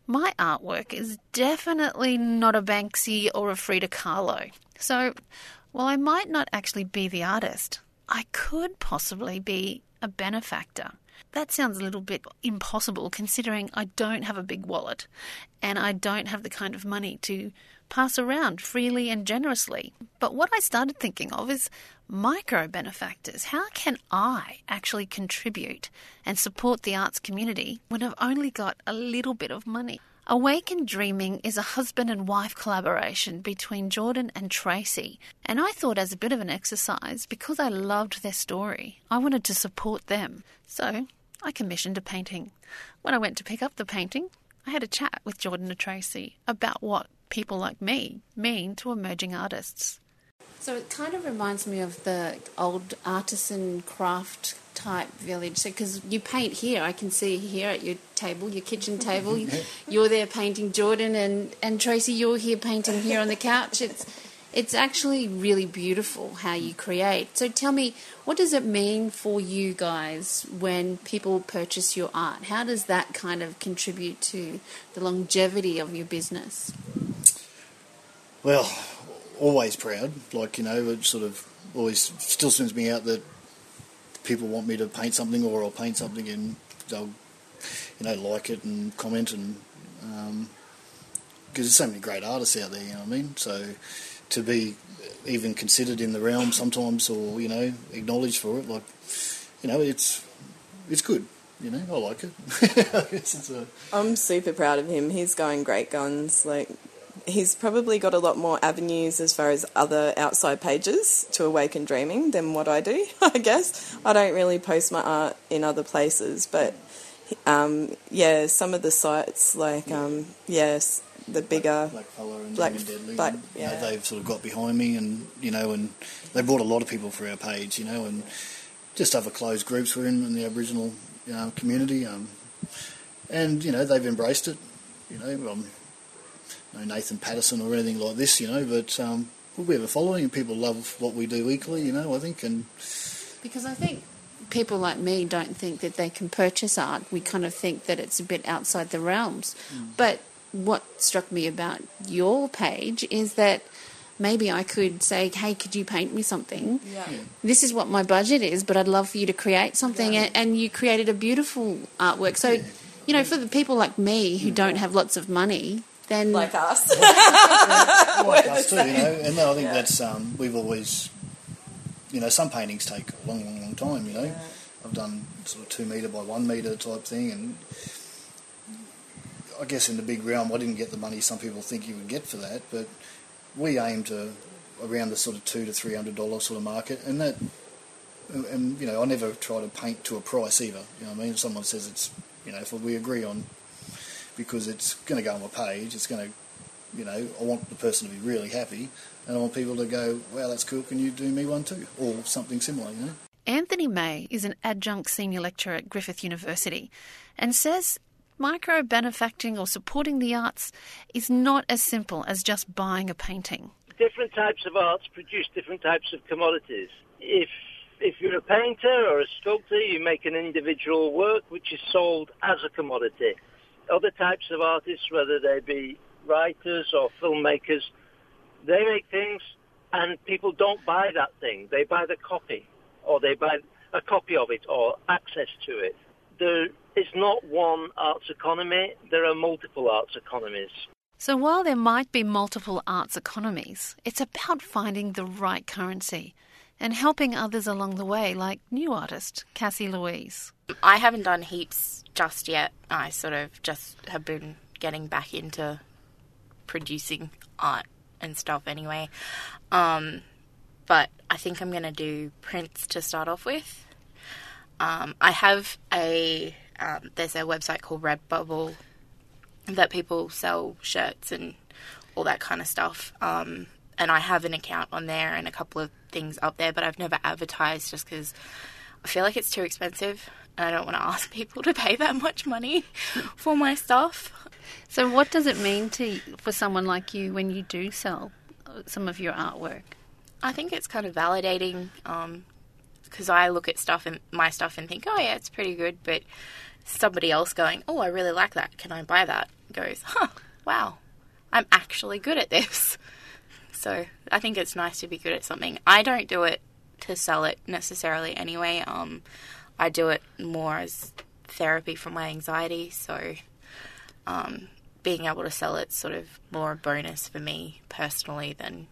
My artwork is definitely not a Banksy or a Frida Kahlo. So, while I might not actually be the artist, I could possibly be a benefactor. That sounds a little bit impossible considering I don't have a big wallet and I don't have the kind of money to pass around freely and generously. But what I started thinking of is micro benefactors. How can I actually contribute and support the arts community when I've only got a little bit of money? Awaken Dreaming is a husband and wife collaboration between Jordan and Tracy, and I thought as a bit of an exercise, because I loved their story, I wanted to support them. So I commissioned a painting. When I went to pick up the painting, I had a chat with Jordan and Tracy about what people like me mean to emerging artists. So it kind of reminds me of the old artisan craft type village. So because you paint here, I can see here at your table, your kitchen table, you're there painting, Jordan, and Tracy, you're here painting here on the couch. It's actually really beautiful how you create. So tell me, what does it mean for you guys when people purchase your art? How does that kind of contribute to the longevity of your business? Well, always proud. Like, it sort of always still swims me out that people want me to paint something, or I'll paint something and they'll, like it and comment, and because there's so many great artists out there, you know what I mean? So to be even considered in the realm sometimes, or acknowledged for it, like, it's good. I like it. I'm super proud of him. He's going great guns. Like, he's probably got a lot more avenues as far as other outside pages to Awaken Dreaming than what I do, I guess. I don't really post my art in other places, but some of the sites, like, yes, the bigger... Blackfella and Deadly, they've sort of got behind me, and, and they brought a lot of people for our page, and just other closed groups we're in the Aboriginal community, and, they've embraced it, no Nathan Patterson or anything like this, but we have a following and people love what we do equally, I think. And because I think people like me don't think that they can purchase art. We kind of think that it's a bit outside the realms. But what struck me about your page is that maybe I could say, hey, could you paint me something? Yeah. This is what my budget is, but I'd love for you to create something. Yeah. And you created a beautiful artwork. So, for the people like me who don't have lots of money... Then like us. Like us too, and I think that's, we've always, some paintings take a long, long, long time, Yeah. I've done sort of 2 metre by 1 metre type thing, and I guess in the big realm I didn't get the money some people think you would get for that, but we aim to around the sort of $200 to $300 sort of market, and that, and I never try to paint to a price either, what I mean? If someone says it's, if we agree on, because it's going to go on my page, it's going to, I want the person to be really happy, and I want people to go, wow, that's cool, can you do me one too? Or something similar, Anthony May is an adjunct senior lecturer at Griffith University and says micro-benefacting or supporting the arts is not as simple as just buying a painting. Different types of arts produce different types of commodities. If you're a painter or a sculptor, you make an individual work which is sold as a commodity. Other types of artists, whether they be writers or filmmakers, they make things and people don't buy that thing. They buy the copy, or they buy a copy of it or access to it. There is not one arts economy, there are multiple arts economies. So while there might be multiple arts economies, it's about finding the right currency and helping others along the way, like new artist Cassie Louise. I haven't done heaps just yet. I sort of just have been getting back into producing art and stuff anyway. But I think I'm going to do prints to start off with. I have there's a website called Redbubble that people sell shirts and all that kind of stuff. And I have an account on there and a couple of things up there, but I've never advertised just because I feel like it's too expensive and I don't want to ask people to pay that much money for my stuff. So what does it mean for someone like you when you do sell some of your artwork? I think it's kind of validating because I look at my stuff and think, oh yeah, it's pretty good, but somebody else going, oh, I really like that, can I buy that? Goes, wow, I'm actually good at this. So I think it's nice to be good at something. I don't do it to sell it necessarily anyway. I do it more as therapy for my anxiety, so being able to sell it's sort of more a bonus for me personally than,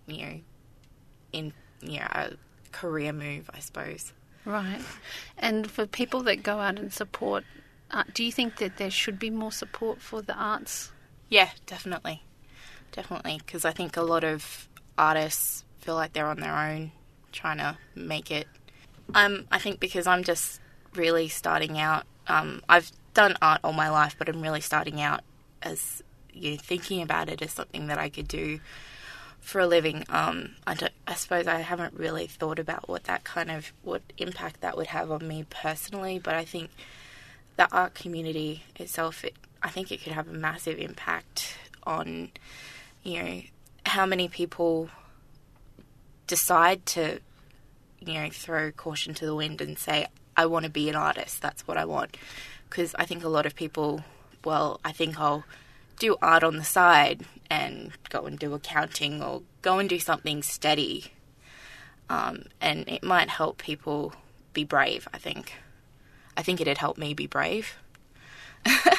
a career move, I suppose. Right. And for people that go out and support art, do you think that there should be more support for the arts? Yeah, definitely. Definitely, because I think a lot of artists feel like they're on their own trying to make it. I think because I'm just really starting out. I've done art all my life, but I'm really starting out as thinking about it as something that I could do for a living. I suppose I haven't really thought about what impact that would have on me personally, but I think the art community itself, I think it could have a massive impact on, how many people decide to, throw caution to the wind and say, I want to be an artist, that's what I want. Because I think a lot of people, I think I'll do art on the side and go and do accounting or go and do something steady. And it might help people be brave, I think. I think it'd help me be brave.